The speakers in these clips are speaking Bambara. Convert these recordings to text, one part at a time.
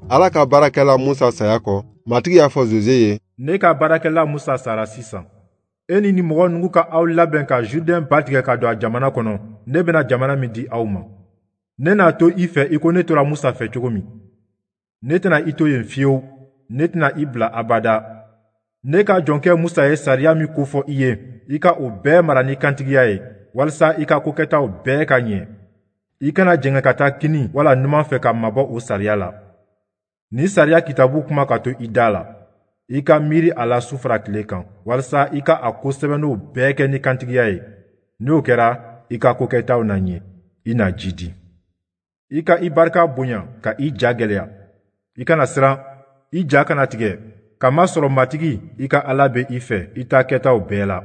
Ala ka baarakɛla Musa saya kɔ, matigi y'a fɔ Jose ye, ne ka baarakɛla Musa sara sisan. E ni mɔgɔ nugu ka aw labɛn ka Judɛn ba tigɛ ka don a jamana kɔnɔ, ne bena jamana min di aw ma. Ne n'a to i fɛ i ko ne tora Musa fɛ cogo min. Ne tɛna i to yen fiyewu, ne tɛna i bila abada. Ne ka jɔnkɛ Musa ye sariya min kofɔ i ye, i ka o bɛɛ mara ni kantigiya ye, walasa i ka kokɛtaw bɛɛ ka ɲɛ. I kana jɛngɛ ka taa kini wala numan fɛ ka mabɔ o sariya la. Ni sariya kitabu kuma ka to i da la, i ka miiri a la su fara tile kan, walasa i ka a ko sɛbɛnnow bɛɛ kɛ ni kantigiya ye. N'o kɛra, i ka kokɛtaw na ɲɛ, i na ji di. I ka i barika bonya ka i ja gwɛlɛya. I kana siran, i ja kana tigɛ, kamasɔrɔ matigi i ka Ala be i fɛ i ta kɛtaw bɛɛ la.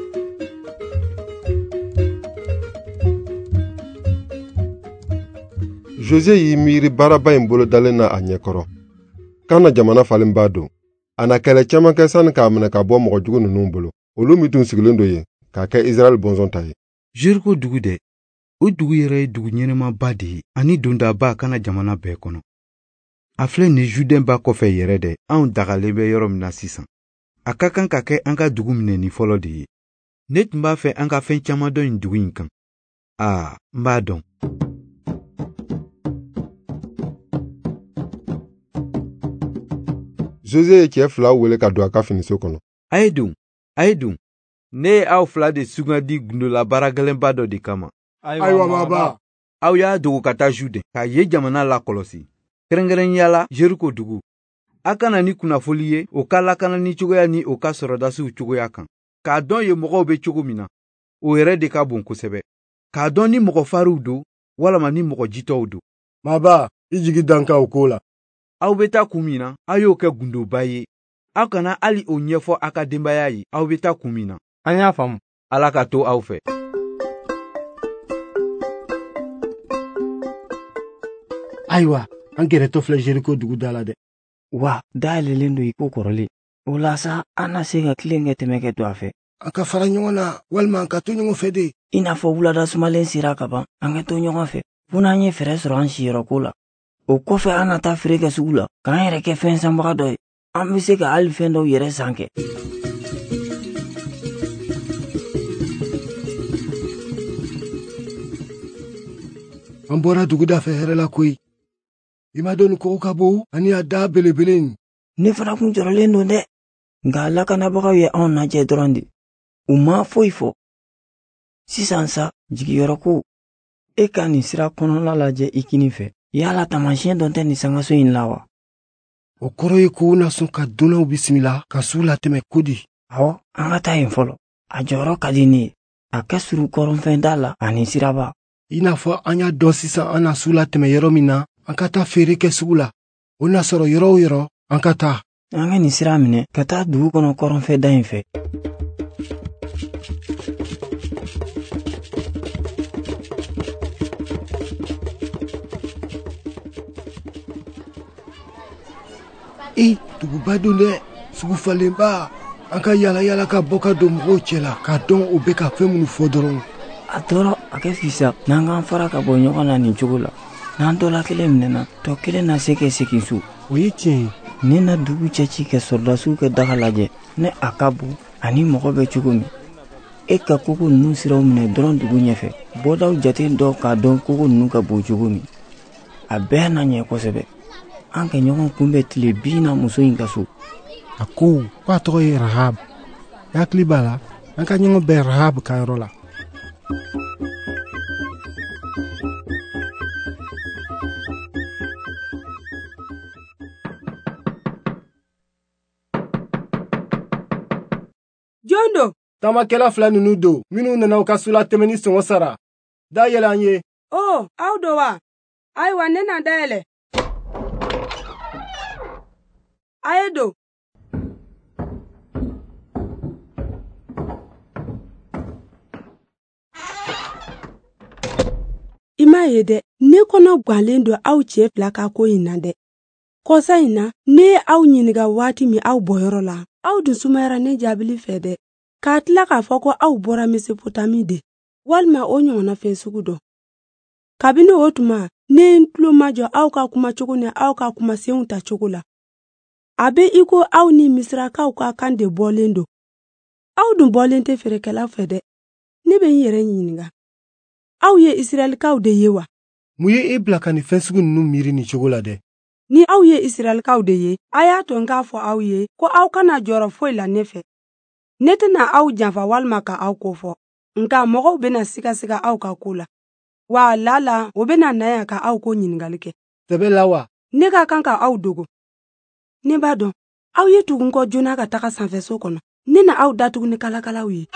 Jose y'i miiri baaraba in bolo dalen na a ɲɛkɔrɔ. K'a na jamana falenba don. A na kɛlɛ caaman kɛ sani k'a minɛ ka bɔ mɔgɔ jugu ninnu bolo. Olu min tun sigilen do yen, k'a kɛ Israɛl bɔnsɔn ta ye. Jeriko dugu dɛ, o dugu yɛrɛ ye dugu ɲɛnɛmaba de ye, ani dondaba kana jamana bɛɛ kɔnɔ. A filɛ nin Judɛnba kɔfɛ yɛrɛ dɛ, anw dagalen bɛ yɔrɔ min na sisan. A ka kan ka kɛ an ka dugu minɛni fɔlɔ de ye. Ne tun b'a fɛ an ka fɛn caaman dɔn nin dugu in kan. n b'a dɔn. Jose ye cɛ fila wele ka don a ka finiso kɔnɔ. A ye dun. Ne ye aw fila de sugandi gundola baaragɛlɛnba dɔ de kama. Ayiwa baba. Aw y'a dogo ka taa Judɛn, k'a ye jamana la kɔlɔsi. Kɛrɛnkɛrɛnyala Jeriko dugu. A kana ni kunnafoli ye o ka lakanani cogoya ni o ka sɔrɔdasiw cogoya kan. K'a dɔn ye mɔgɔw be cogo min na, o yɛrɛ de ka bon kosɛbɛ. K'a dɔn ni mɔgɔ fariw don, walama ni mɔgɔ jitɔw don. Baba, i jigi danka o ko la. Aw be taa kun min na, aw y'o kɛ gundoba ye. Aw kana hali o ɲɛfɔ aw ka denbaya ye, aw be taa kun min na. An y'a faamu. Ala ka to aw fɛ. Ayiwa, an gɛrɛtɔ filɛ Jeriko dugu da la dɛ. Wa dayɛlɛlen do i ko kɔrɔlen. O la sa, an na se ka tilen kɛ tɛmɛ kɛ to a fɛ. An ka fara ɲɔgɔn na, walima an ka to ɲɔgɔn fɛ de. I n'a fɔ wulada sumalen sera ka ban, an ka to ɲɔgɔn fɛ. Fo n'an ye fɛrɛ sɔrɔ an siyɔrɔko la. O kɔfɛ an na taa feere kɛ sugu la, k'an yɛrɛ kɛ fɛn sanbaga dɔ ye. An be se ka hali fɛn dɔw yɛrɛ san kɛ. An bɔra duguda fɛ hɛrɛ la koyi. I ma dɔn ni kogo ka bon ani a da belebele in. Ne fana kun jɔrɔlen don dɛ. Nka lakanabagaw ye anw lajɛ dɔrɔn de. U ma foyi fɔ. Sisan sa, jigiyɔrɔko. E ka nin sira kɔnɔna lajɛ i kini fɛ. Yala tamasiyɛn dɔn tɛ nin sangaso in la wa? O kɔrɔ ye ko na sɔn ka donnaw bisimila ka su latɛmɛ kodi. Awɔ, an ka taa yen fɔlɔ. A jɔyɔrɔ ka di ne ye. A kɛ suru kɔrɔnfɛn da la ani siraba. I n'a fɔ an y'a dɔn sisan an na su latɛmɛ yɔrɔ min na, an ka taa feere kɛ sugu la. O na sɔrɔ yɔrɔ o yɔrɔ, an ka taa. An ka nin sira minɛ ka taa dugu kɔnɔ kɔrɔnfɛn da in fɛ. Duguba don dɛ, sugu falenba. An ka yala ka bɔ ka don mɔgɔw cɛ la, k'a dɔn u bɛ ka fɛn minnu fɔ dɔrɔn. A tɔɔrɔ a kɛ fisa n'an k'an fara ka bɔ ɲɔgɔn na nin cogo la. N'an dɔ la kelen minɛna, tɔ kelen na se kɛ segin so. O ye tiɲɛ ye. Ne na dugu cɛci kɛ sɔrɔdasiw kɛ daga lajɛ, ne a ka bon ani mɔgɔ bɛ cogo min. E ka kogo ninnu siraw minɛ dɔrɔn dugu ɲɛfɛ. Bɔdaw jate dɔ k'a dɔn kogo ninnu ka bon cogo min. A bɛɛ na ɲɛ kosɛbɛ. An ka ɲɔgɔn kunbɛ tile 20 na muso in ka so. A ko a tɔgɔ ye Rahab. I hakili b'a la, an ka ɲɔgɔn bɛɛ Rahab ka yɔrɔ la. Jɔn don? Tamakɛla fila ninnu don, minnu nana u ka sula tɛmɛni sɔngɔ sara. Da yɛlɛ an ye. Aw don wa? Ayiwa, ne na dayɛlɛ. A ye don. I m'a ye dɛ, ne kɔnɔ gwalen don aw cɛ fila ka ko in na dɛ. Kɔsa in na, ne ye aw ɲininka waati min aw bɔyɔrɔ la, aw dun sumayara ne jaabili fɛ dɛ. K'a tila k'a fɔ ko aw bɔra Mesopotami de, walima o ɲɔgɔnna fɛn sugu dɔ. Kabini o tuma, ne tulo majɔ aw ka kuma cogo ni aw ka kuma senw ta cogo la. A be i ko aw ni misirakaw ka kan de bɔlen do. Aw dun bɔlen tɛ feerekɛla fɛ dɛ. Ne bɛ n yɛrɛ ɲininga. Aw ye Israɛlikaw de ye wa? Mun ye e bila ka nin fɛn sugu ninnu miiri nin cogo la dɛ? Ni aw ye Israɛlikaw de ye, a y'a to n k'a fɔ aw ye ko aw kana jɔrɔ foyi la ne fɛ. Ne tɛna aw janfa walima ka aw kofɔ. Nka mɔgɔw bena siga aw ka ko la. Wa lala o bena na yan ka aw ko ɲiningali kɛ. Sɛbɛ la wa? Ne ka kan ka aw dogo. Ne b'a dɔn, aw ye tugun kɔ joona ka taga sanfɛso kɔnɔ. Ne na aw datugu ni kalakalaw ye.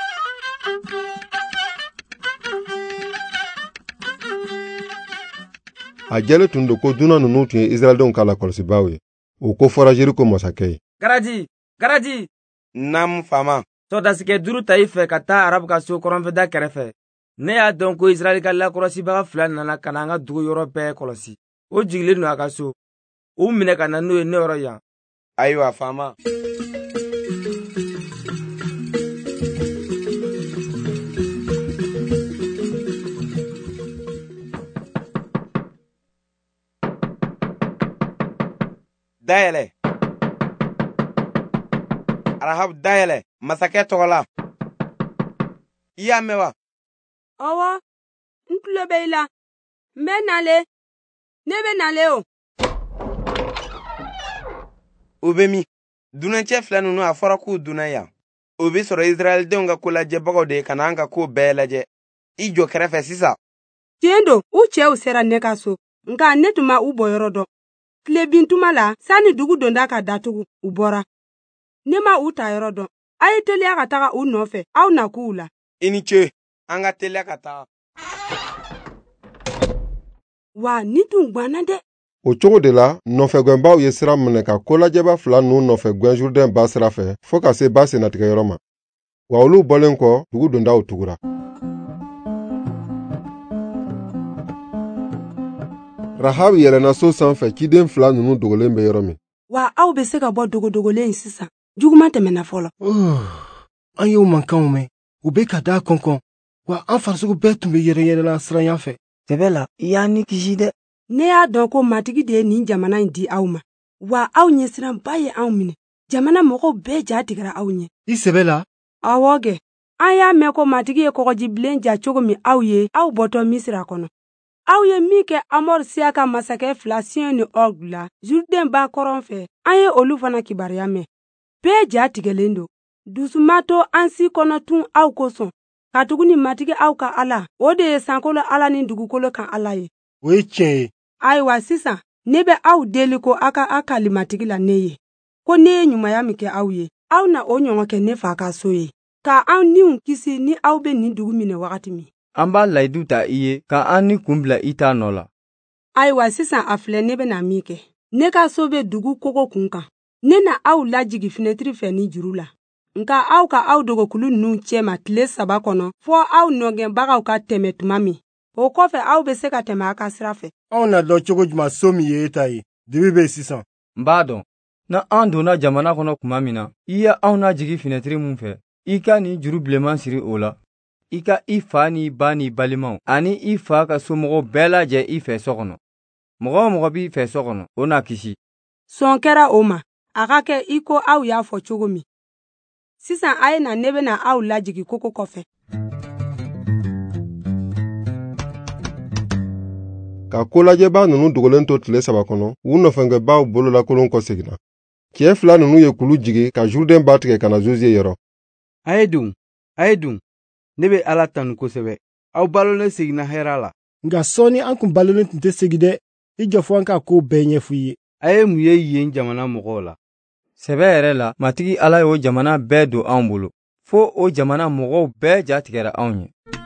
A jɛlen tun do ko dunan ninnu tun ye Israɛldenw ka lakɔlɔsibaaw ye. O ko fɔra Jeriko masakɛ ye. Garaji! Naamu faama. Sɔdasikɛ 5 ta i fɛ ka taa Arabu ka so kɔrɔnfɛda kɛrɛfɛ. Ne y'a dɔn ko Israɛl ka lakɔlɔsibaga 2 nana ka na an ka dugu yɔrɔ bɛɛ kɔlɔsi. O jigilen do a ka so. U minɛ ka na n'o ye ne yɔrɔ yan. Ayiwa faama. Dayɛlɛ. Arahabu dayɛlɛ. Masakɛ tɔgɔ la. I y'a mɛn wa? Awɔ, n tulo bɛ i la. N bɛ nale. Ne bɛ nale o. O bɛ min? Dunancɛ 2 ninnu a fɔra k'u donna yan. O bɛ sɔrɔ Israɛldenw ka ko lajɛbagaw de ka na an ka ko bɛɛ lajɛ. I jɔ kɛrɛfɛ sisan. Tiɲɛ do, u cɛw sera ne ka so. Nka ne tun ma u bɔyɔrɔ dɔn. Tile bintuma la, sani dugu donda ka datugu, u bɔra. Ne ma u ta yɔrɔ dɔn. A ye teliya ka taga u nɔfɛ, aw na k'u la. I ni ce, an ka teliya ka taga. Wa ni tun gwanna dɛ. O cogo de la, nɔfɛgɛnbaw ye sira minɛ ka kolajɛba 2 ninnu nɔfɛ gwɛn Jourdain ba sira fɛ fɔ ka se ba senatigɛyɔrɔ ma. Wa olu bɔlen kɔ, dugu dondaw tugura. Rahab yɛlɛnna so sanfɛ ciden 2 ninnu dogolen bɛ yɔrɔ min. Wa aw bɛ se ka bɔ dogodogolen sisan. Juguman tɛmɛna fɔlɔ. An y'o mankanw mɛn. U bɛ ka da kɔnkɔn. Wa an farisogo bɛɛ tun bɛ yɛrɛyɛrɛla siranya fɛ. Sɛbɛ la, i y'a ni kisi dɛ. Ne y'a dɔn ko matigi de ye nin jamana in di aw ma. Wa aw ɲɛsiranba ye anw minɛ. Jamana mɔgɔw bɛɛ ja tigɛra aw ɲɛ. I sɛbɛ la? Awɔ kɛ. An y'a mɛn ko matigi ye kɔgɔjibilen ja cogo min aw ye, aw bɔtɔ Misira kɔnɔ. Aw ye min kɛ Amor siya ka masakɛ 2 Sihon ni Og la, Jourdain ba kɔrɔn fɛ, an ye olu fana kibaruya mɛn. Bɛɛ ja tigɛlen do. Dusuma to an si kɔnɔ tun aw kosɔn. Ka tugu ni matigi aw ka Ala, o de ye sankolo Ala ni dugukolo kan Ala ye. O ye tiɲɛ ye. Ayiwa sisan, ne bɛ aw deli ko aw ka a kali matigi la ne ye. Ko ne ye ɲumanya min kɛ aw ye, aw na o ɲɔgɔn kɛ ne fa ka so ye. Ka an niw kisi ni aw bɛ nin dugu minɛ wagati min. An b'a layidu ta i ye ka an ni kun bila i t'a nɔ la. Ayiwa sisan a filɛ ne bɛna min kɛ. Ne ka so bɛ dugu kogo kun kan. Ne na aw lajigi fenetiri fɛ ni juru la. Nka aw ka aw dogokulu ninnu cɛma tile 3 kɔnɔ fɔ aw nɔgɛnbagaw ka tɛmɛ tuma min. O kɔfɛ aw bɛ se ka tɛmɛ a ka sira fɛ. Anw na dɔn cogo jumɛn so min ye e ta ye? Dibi bɛ sisan. N b'a dɔn. Na an donna jamana kɔnɔ tuma min na, i ye anw na jigi fenetiri mun fɛ, i ka nin juru bilenman siri o la. I ka i fa ni ba ni balimaw ani i fa ka somɔgɔw bɛɛ lajɛ i fɛ so kɔnɔ. Mɔgɔ o mɔgɔ b'i fɛ so kɔnɔ, o na kisi. Sɔn kɛra o ma, a ka kɛ i ko aw y'a fɔ cogo min. Sisan a ye na ne bɛna aw lajigi kogo kɔfɛ. Ka kolajɛba ninnu dogolen to tile 3 kɔnɔ, u nɔfɛgɛnbaw bololakolon kɔ seginna. Cɛ 2 ninnu ye kulu jigi ka Jourdain ba tigɛ ka na Josué yɔrɔ. A ye dun, ne bɛ Ala tanu kosɛbɛ. Aw balolen seginna hɛrɛ la. Nka sɔɔni an kun balolen tun tɛ segin dɛ. I jɔ fɔ an ka ko bɛɛ ɲɛfɔ i ye. A ye mun ye yen jamana mɔgɔw la? Sɛbɛ yɛrɛ la, matigi Ala y'o jamana bɛɛ don anw bolo. Fo o jamana mɔgɔw bɛɛ ja tigɛra anw ye.